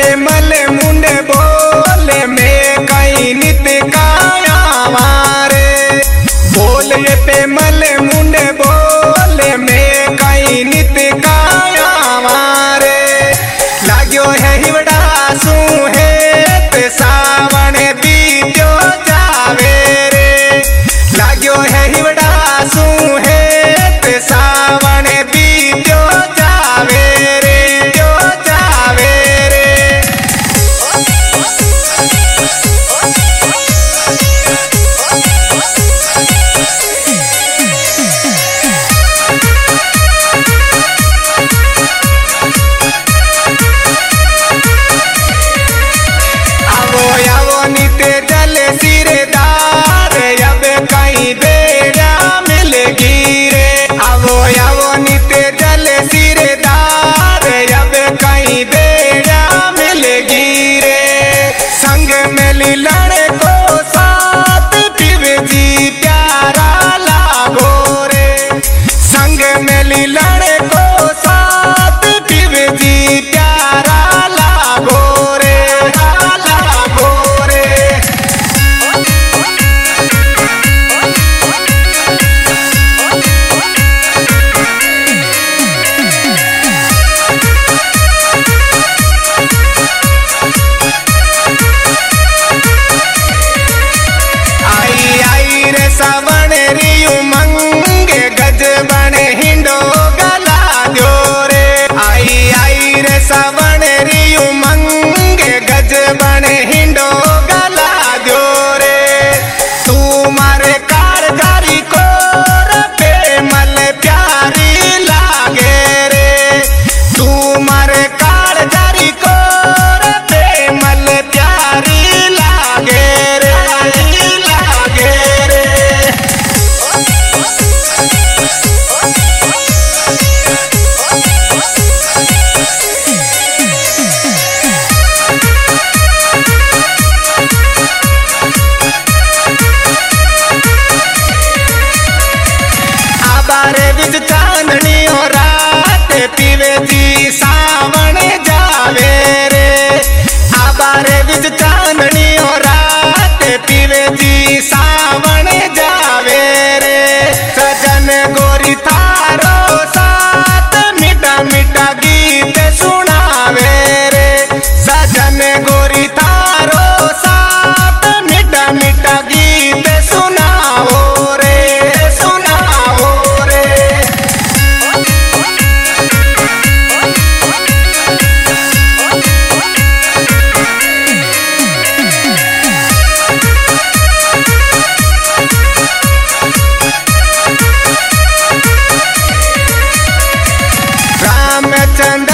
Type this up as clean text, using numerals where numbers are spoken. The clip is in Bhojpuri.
पे मल मुंडे बोले में कई नित काया मारे। बोले पे मल मुंडे बोले में कई नित काया मारे। लाग्यो है हिवड़ा सू है ते सावन बीत्यो जावे रे। लाग्यो है हिवड़ा सू है ते सावन बीत्यो जावे रे, जो जावे रे। आवो आवो निते जल सिरदार अब कहीं बेड़ा मिलेगी रे। आवो आवो निते जल सिरदार अब कहीं बेड़ा मिलेगी रे। संग में लीलड़ को साथ पीवे जी प्यारा लागो रे। संग में लीलड़ को साथ पीवे जी प्यारा लागो रे, लागो रे। आई आई रे सावन री उमंग गज बने हिंडो गला दो रे। आई आई रे सावन री उमंग गज बने हिंडो गला दो रे। तू मारे कारगारी को पे मल प्यारी लागे रे। तू मारे कारगारी को पे मल प्यारी लागे रे, लागे रे। आबारे बिच चांदनी और रात पीवे जी सावन जावे रे। आबारे बिच चांदनी और रात पीवे जी सावन जावे रे। सजन गोरी थारो साथ मीठा मीठा गीत सुनावे रे। सजन गोरी थारो साथ मीठा मीठा गीत सुनाओ रे, सुनाओ रे। रामचंद्र